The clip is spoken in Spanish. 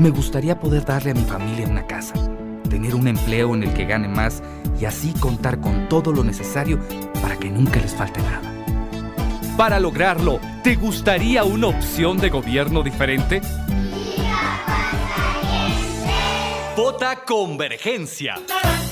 Me gustaría poder darle a mi familia una casa, tener un empleo en el que gane más y así contar con todo lo necesario para que nunca les falte nada. Para lograrlo, ¿te gustaría una opción de gobierno diferente? ¡Viva Aguascalientes! Vota Convergencia.